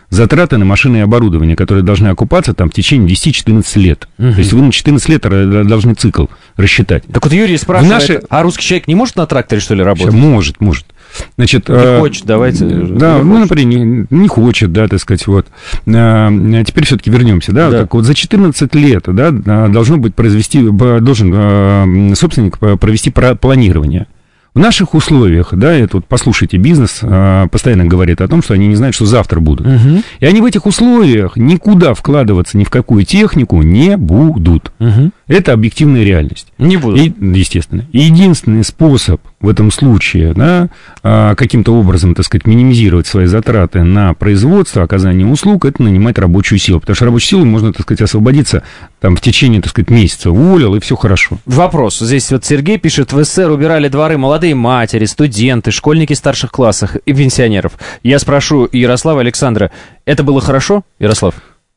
затраты на машины и оборудование, которые должны окупаться там в течение десять-четырнадцать лет. Угу. То есть вы на четырнадцать лет должны цикл рассчитать. Так вот Юрий спрашивает, наши... а русский человек не может на тракторе, что ли, работать? Может, может. Значит, не э, хочет, давайте. Да, не ну, хочет. например, не, не хочет, да, так сказать, вот. А теперь все-таки вернемся, да, да. Так вот за четырнадцать лет, да, должно быть произвести, должен собственник провести планирование. В наших условиях, да, это вот послушайте, бизнес а, постоянно говорит о том, что они не знают, что завтра будут. Угу. И они в этих условиях никуда вкладываться ни в какую технику не будут. Угу. Это объективная реальность. Не будут. И, естественно. И единственный способ в этом случае, да, а, каким-то образом, так сказать, минимизировать свои затраты на производство, оказание услуг, это нанимать рабочую силу. Потому что рабочую силу можно, так сказать, освободиться там, в течение, так сказать, месяца. Уволил, и все хорошо. Вопрос. Здесь вот Сергей пишет, в СССР убирали дворы молодые матери, студенты, школьники старших классах и пенсионеров. Я спрошу Ярослава, Александра, это было хорошо, Ярослав?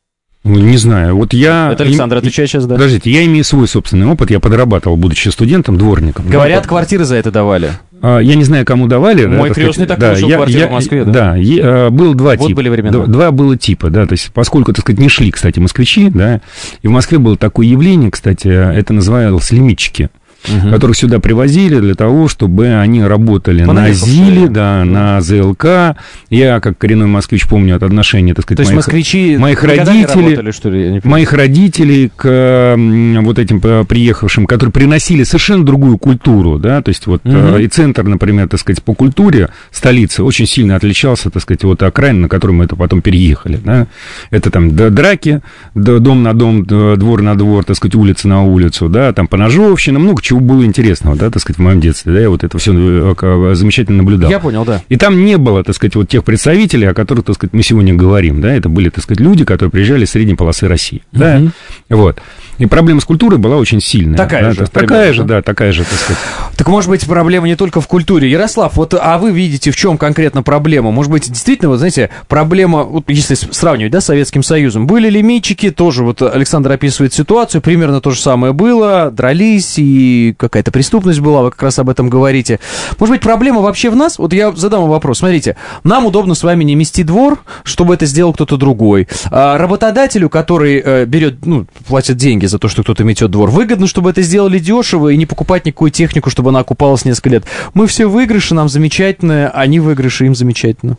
Не знаю, вот я... Это Александр отвечает сейчас, да? Подождите, я имею свой собственный опыт, я подрабатывал, будучи студентом, дворником. Говорят, да, квартиры за это давали. Я не знаю, кому давали. Мой да, крестный так получил да, квартиру я, в Москве, да? Да, я, был два вот типа. Были времена. Два, два было типа, да, то есть, поскольку, так сказать, не шли, кстати, москвичи, да, и в Москве было такое явление, кстати, это называлось лимитчики. Угу. Которых сюда привозили для того, чтобы они работали на ЗИЛе, да, на ЗЛК. Я, как коренной москвич, помню от отношения, так сказать, То есть моих, москвичи моих родителей, работали, что ли? моих родителей к вот этим приехавшим, которые приносили совершенно другую культуру, да, то есть вот угу. и центр, например, так сказать, по культуре столицы очень сильно отличался, так сказать, от окраин, на которую мы это потом переехали, да. Это там драки, дом на дом, двор на двор, так сказать, улица на улицу, да, там поножовщина, много чего было интересного, да, так сказать, в моем детстве, да, я вот это все замечательно наблюдал. Я понял, да. И там не было, так сказать, вот тех представителей, о которых, так сказать, мы сегодня говорим, да, это были, так сказать, люди, которые приезжали из средней полосы России, uh-huh. да, вот. И проблема с культурой была очень сильная. Такая да, же. Такая примерно, же, да, такая же, так сказать. Так, может быть, проблема не только в культуре. Ярослав, вот, а вы видите, в чем конкретно проблема? Может быть, действительно, вот, знаете, проблема, вот, если сравнивать, да, с Советским Союзом, были лимитчики, тоже, вот, Александр описывает ситуацию, примерно то же самое было, дрались, и какая-то преступность была, вы как раз об этом говорите. Может быть, проблема вообще в нас? Вот я задам вам вопрос. Смотрите, нам удобно с вами не мести двор, чтобы это сделал кто-то другой. А работодателю, который э, берет, ну, платит деньги за то, что кто-то метет двор. Выгодно, чтобы это сделали дешево и не покупать никакую технику, чтобы она окупалась несколько лет. Мы все выигрыши, нам замечательно, они выигрыши, им замечательно.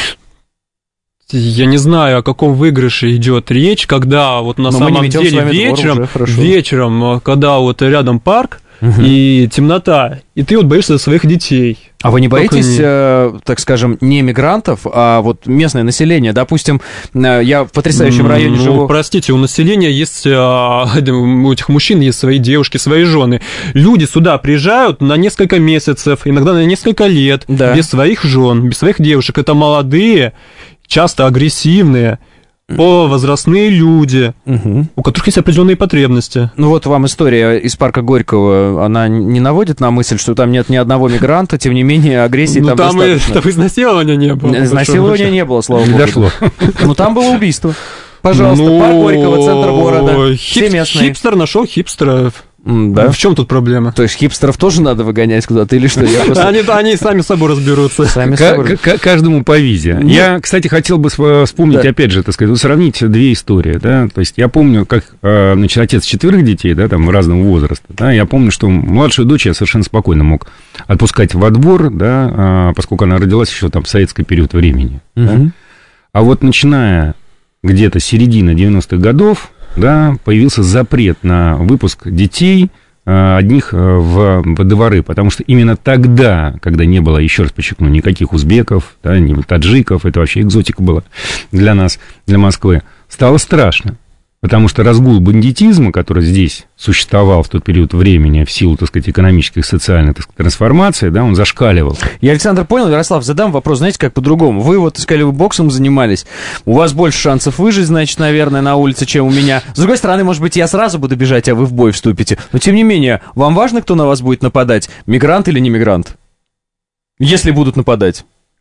Я не знаю, о каком выигрыше идет речь, когда вот на Но самом деле вечером, вечером, когда вот рядом парк, угу. и темнота, и ты вот боишься за своих детей. А вы не боитесь, э, так скажем, не мигрантов, а вот местное население? Допустим, э, я в потрясающем районе ну, живу... простите, у населения есть, э, у этих мужчин есть свои девушки, свои жены. Люди сюда приезжают на несколько месяцев, иногда на несколько лет, да. без своих жен, без своих девушек. Это молодые, часто агрессивные, возрастные люди, угу. у которых есть определенные потребности. Ну вот вам история из парка Горького, она не наводит на мысль, что там нет ни одного мигранта, тем не менее агрессии ну, там, там достаточно. Ну там изнасилования не было. Изнасилования не было, слава богу. Дошло. Ну там было убийство. Пожалуйста, ну, парк Горького, центр города, хип, все местные. Хипстер нашел хипстеров. Да? В чем тут проблема? То есть хипстеров тоже надо выгонять куда-то или что? Я просто... они, они сами с собой разберутся. Сами с собой. Каждому по визе. Нет. Я, кстати, хотел бы вспомнить, да. опять же, так сказать, сравнить две истории. Да? То есть я помню, как значит, отец четверых детей, да, там, разного возраста. Да, я помню, что младшую дочь я совершенно спокойно мог отпускать во двор, да, поскольку она родилась еще там в советский период времени. Угу. Да? А вот начиная где-то с середины девяностых годов, да, появился запрет на выпуск детей э, одних э, в, в дворы, потому что именно тогда, когда не было, еще раз подчеркну, никаких узбеков, да, ни таджиков, это вообще экзотика была для нас, для Москвы, стало страшно. Потому что разгул бандитизма, который здесь существовал в тот период времени в силу, так сказать, экономических, социальных, так сказать, трансформаций, да, он зашкаливал. Я, Александр, понял. Ярослав, задам вопрос, знаете, как по-другому. Вы вот, сказали, вы боксом занимались, у вас больше шансов выжить, значит, наверное, на улице, чем у меня. С другой стороны, может быть, я сразу буду бежать, а вы в бой вступите. Но, тем не менее, вам важно, кто на вас будет нападать? Мигрант или не мигрант? Если будут нападать.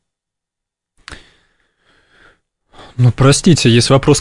Ну, простите, есть вопрос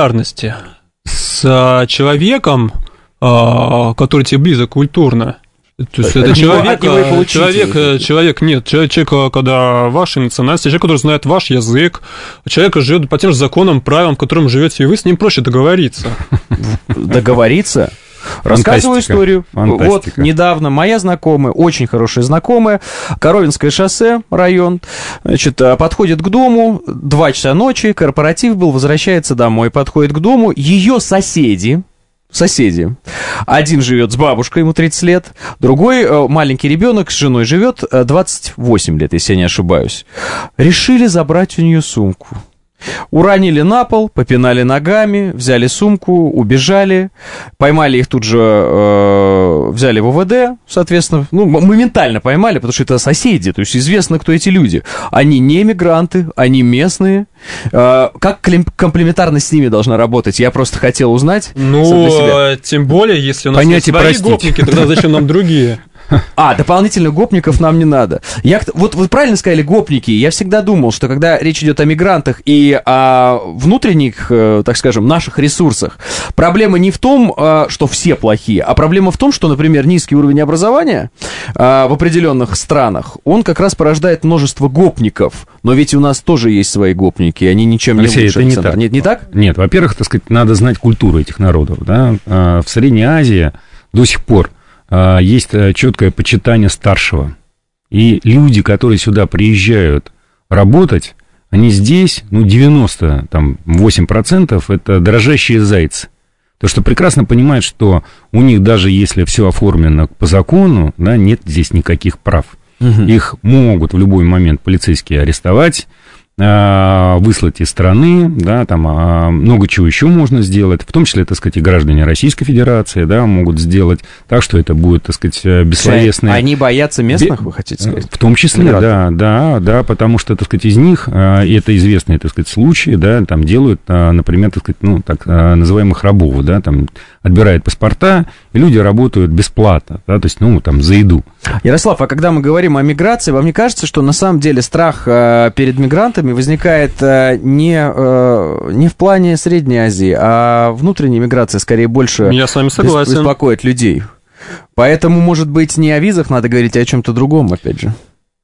комплементарности. С человеком, который тебе близок культурно, То есть это человек, человек, человек, нет, человек, когда вашей национальности, человек, который знает ваш язык, человек живет по тем же законам, правилам, в котором живете и вы, с ним проще договориться. Договориться? Рассказываю историю. Фантастика. Вот, недавно моя знакомая, очень хорошая знакомая, Коровинское шоссе, район, значит, подходит к дому, два часа ночи, корпоратив был, возвращается домой, подходит к дому, ее соседи, Соседи. Один живет с бабушкой, ему тридцать лет, другой маленький ребенок с женой живет двадцать восемь лет, если я не ошибаюсь. Решили забрать у нее сумку. Уронили на пол, попинали ногами, взяли сумку, убежали, поймали их тут же, э, взяли в ОВД, соответственно, ну, моментально поймали, потому что это соседи, то есть известно, кто эти люди. Они не мигранты, они местные. Э, как комплементарность с ними должна работать? Я просто хотел узнать. Ну, тем более, если у нас Понятие есть свои гопники, тогда зачем нам другие? А, дополнительных гопников нам не надо. Я, вот вы правильно сказали, гопники. Я всегда думал, что когда речь идет о мигрантах и о внутренних, так скажем, наших ресурсах, проблема не в том, что все плохие, а проблема в том, что, например, низкий уровень образования в определенных странах, он как раз порождает множество гопников. Но ведь у нас тоже есть свои гопники, они ничем Алексей, не лучше. это не так. Нет, не так? Нет, во-первых, так сказать, надо знать культуру этих народов. Да? В Средней Азии до сих пор есть четкое почитание старшего. И люди, которые сюда приезжают работать, они здесь, ну, девяносто восемь процентов это дрожащие зайцы. То, что прекрасно понимают, что у них даже если все оформлено по закону, да, нет здесь никаких прав. Угу. Их могут в любой момент полицейские арестовать, выслать из страны, да, там много чего еще можно сделать, в том числе, так сказать, и граждане Российской Федерации, да, могут сделать так, что это будет, так сказать, бессловесное... Они боятся местных, вы хотите сказать? В том числе, Мигранты. да, да, да, потому что, так сказать, из них, и это известные, так сказать, случаи, да, там делают, например, так сказать, ну, так называемых рабов, да, там отбирают паспорта, и люди работают бесплатно, да, то есть, ну, там, за еду. Ярослав, а когда мы говорим о миграции, вам не кажется, что на самом деле страх перед мигрантами возникает не, не в плане Средней Азии, а внутренняя миграция скорее больше Я с вами согласен. беспокоит людей? Поэтому, может быть, не о визах надо говорить, а о чем-то другом, опять же.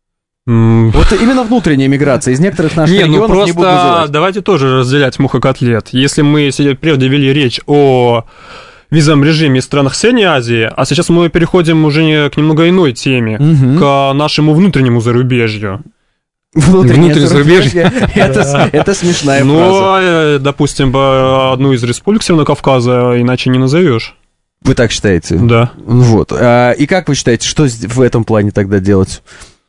Mm. Вот именно внутренняя миграция из некоторых наших не, регионов ну просто не буду называть. Давайте тоже разделять мух и котлет. Если мы прежде вели речь о визовом режиме в странах Средней Азии, а сейчас мы переходим уже к немного иной теме, угу. к нашему внутреннему зарубежью. Внутреннее зарубежье, это, это смешная фраза. Ну, допустим, одну из республик Северного Кавказа иначе не назовешь. Вы так считаете? Да. Вот. И как вы считаете, что в этом плане тогда делать?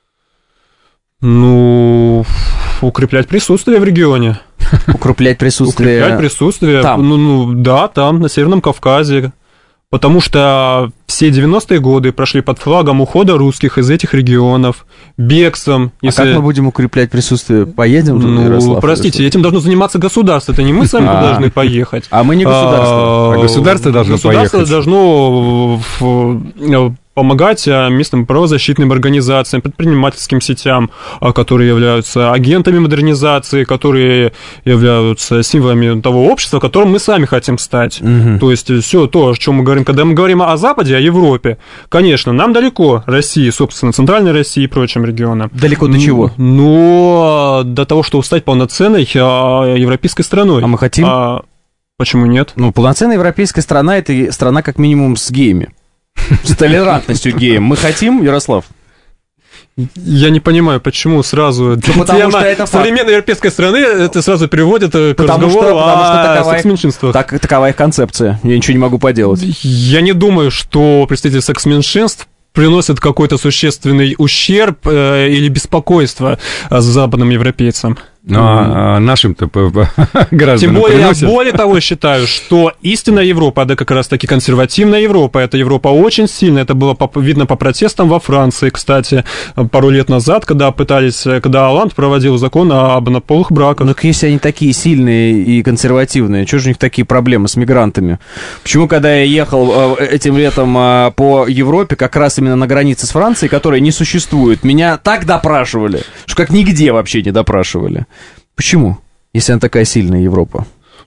Ну, укреплять присутствие в регионе. Укреплять присутствие... Укреплять присутствие, там? Ну, ну, да, там, на Северном Кавказе. Потому что все девяностые годы прошли под флагом ухода русских из этих регионов, бегством. Если... А как мы будем укреплять присутствие? Поедем туда, ну, Ярослав? Простите, Ярослав? Этим должно заниматься государство, это не мы сами должны поехать. А мы не государство. А государство должно поехать. Государство должно помогать местным правозащитным организациям, предпринимательским сетям, которые являются агентами модернизации, которые являются символами того общества, которым мы сами хотим стать. Угу. То есть все то, о чем мы говорим, когда мы говорим о Западе, о Европе, конечно, нам далеко России, собственно, Центральной России и прочим регионам. Далеко до чего? Но до того, чтобы стать полноценной европейской страной. А мы хотим? А почему нет? Ну, полноценная европейская страна – это страна как минимум с геями. С толерантностью геям. Мы хотим, Ярослав? Я не понимаю, почему сразу ну, тема современной европейской страны это сразу переводит к потому разговору что, о такова, секс-меньшинствах. Так, такова их концепция. Я ничего не могу поделать. Я не думаю, что представители секс-меньшинств приносят какой-то существенный ущерб э, или беспокойство западным европейцам. Ну, а нашим-то гражданам Тем более, приносят. я более того считаю, что истинная Европа, это как раз-таки консервативная Европа, эта Европа очень сильная, это было по, видно по протестам во Франции, кстати, пару лет назад, когда пытались, когда Олланд проводил закон об однополых браках. Ну, если они такие сильные и консервативные, что же у них такие проблемы с мигрантами? Почему, когда я ехал этим летом по Европе, как раз именно на границе с Францией, которая не существует, меня так допрашивали, что как нигде вообще не допрашивали. Почему, если она такая сильная, Европа?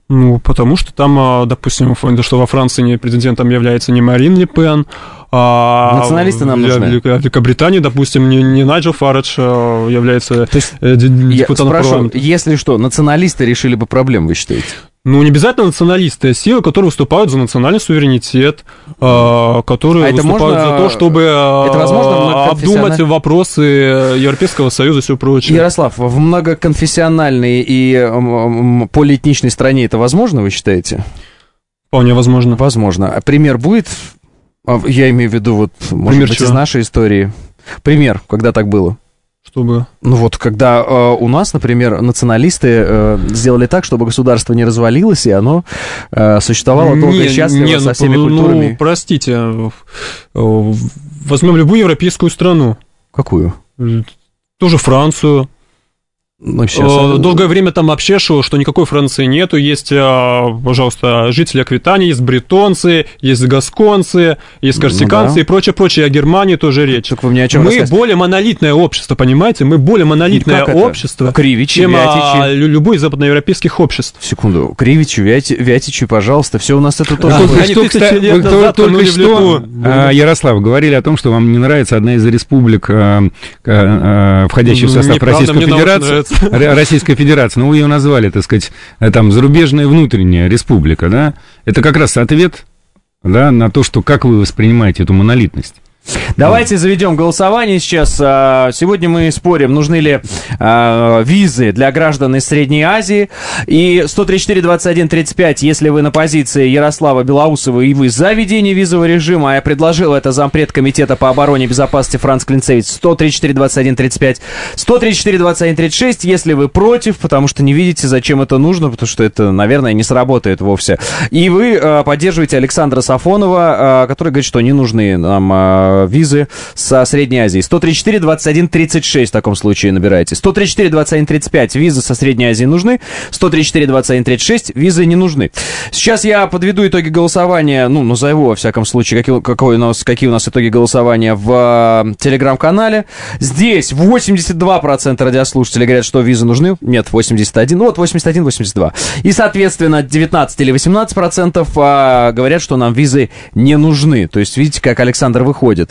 Ну, потому что там, допустим, что во Франции президентом является не Марин Ле Пен, а националисты нам нужны. В Великобритании, допустим, не, не Найджел Фарадж является То есть, депутатом я парламента. Если что, националисты решили бы проблему, вы считаете? Ну, не обязательно националисты, а силы, которые выступают за национальный суверенитет, которые а выступают можно... за то, чтобы это возможно обдумать вопросы Европейского Союза и все прочее. Ярослав, в многоконфессиональной и полиэтничной стране это возможно, вы считаете? Вполне возможно. Возможно. А пример будет? Я имею в виду, вот, может пример быть, чего? Из нашей истории. Пример, когда так было. Чтобы... Ну вот, когда э, у нас, например, националисты э, сделали так, чтобы государство не развалилось, и оно э, существовало долго и счастливо не, со всеми ну, культурами. Ну, простите, возьмем любую европейскую страну. Какую? Ту же Францию. Ну, сейчас... Долгое время там вообще шо, что никакой Франции нету. Есть, пожалуйста, жители Аквитании, есть бретонцы, есть гасконцы, есть корсиканцы, ну, да. и прочее, прочее. О Германии тоже речь. Так вы мне о чем Мы рассказываете? Более монолитное общество, понимаете? Мы более монолитное общество, Кривичи, чем Вятичи. любой западноевропейских обществ. Секунду. Кривичи, Вяти, Вятичи, пожалуйста, все у нас это тоже. Только что, кстати, только что, Ярослав, говорили о том, что вам не нравится одна из республик, входящих в состав Российской Федерации. Российской Федерации, ну, вы ее назвали, так сказать, там, зарубежная внутренняя республика, да, это как раз ответ, да, на то, что как вы воспринимаете эту монолитность. Давайте заведем голосование сейчас. Сегодня мы спорим, нужны ли э, визы для граждан из Средней Азии. И сто тридцать четыре двадцать один тридцать пять, если вы на позиции Ярослава Белоусова и вы за введение визового режима, а я предложил это зампред комитета по обороне и безопасности Франц Клинцевич, сто тридцать четыре двадцать один тридцать пять, сто тридцать четыре двадцать один тридцать шесть, если вы против, потому что не видите, зачем это нужно, потому что это, наверное, не сработает вовсе. И вы э, поддерживаете Александра Сафонова, э, который говорит, что не нужны нам э, визы со Средней Азии. сто тридцать четыре двадцать один тридцать шесть в таком случае набирайте. сто тридцать четыре двадцать один тридцать пять, визы со Средней Азии нужны. сто тридцать четыре двадцать один тридцать шесть, визы не нужны. Сейчас я подведу итоги голосования, ну, назову, во всяком случае, какие, какой у нас, какие у нас итоги голосования в э, телеграм-канале. Здесь восемьдесят два процента радиослушателей говорят, что визы нужны. Нет, восемьдесят один, ну, вот восемьдесят один восемьдесят два. И, соответственно, девятнадцать или восемнадцать процентов э, говорят, что нам визы не нужны. То есть, видите, как Александр выходит.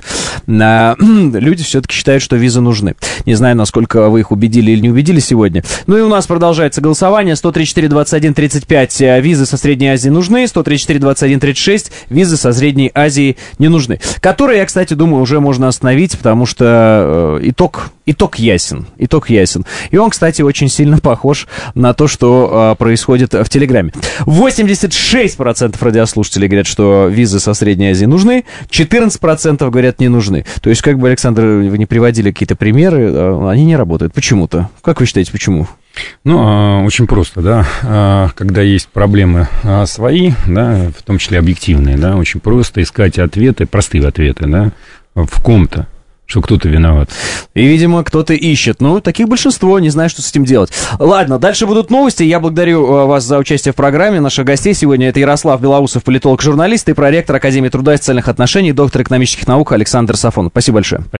Люди все-таки считают, что визы нужны. Не знаю, насколько вы их убедили или не убедили сегодня. Ну и у нас продолжается голосование. сто тридцать четыре двадцать один тридцать пять, визы со Средней Азии нужны. сто тридцать четыре двадцать один тридцать шесть, визы со Средней Азии не нужны. Которые, я, кстати, думаю, уже можно остановить, потому что э, итог, итог ясен. Итог ясен. И он, кстати, очень сильно похож на то, что э, происходит в Телеграме. восемьдесят шесть процентов радиослушателей говорят, что визы со Средней Азии нужны. четырнадцать процентов говорят, не нужны. То есть, как бы, Александр, вы не приводили какие-то примеры, они не работают почему-то. Как вы считаете, почему? Ну, очень просто, да. Когда есть проблемы свои, да, в том числе объективные, да, очень просто искать ответы, простые ответы, да, в ком-то, что кто-то виноват. И, видимо, кто-то ищет. Ну, таких большинство, не знаю, что с этим делать. Ладно, дальше будут новости. Я благодарю вас за участие в программе. Наших гостей сегодня это Ярослав Белоусов, политолог-журналист, и проректор Академии труда и социальных отношений, доктор экономических наук Александр Сафонов. Спасибо большое.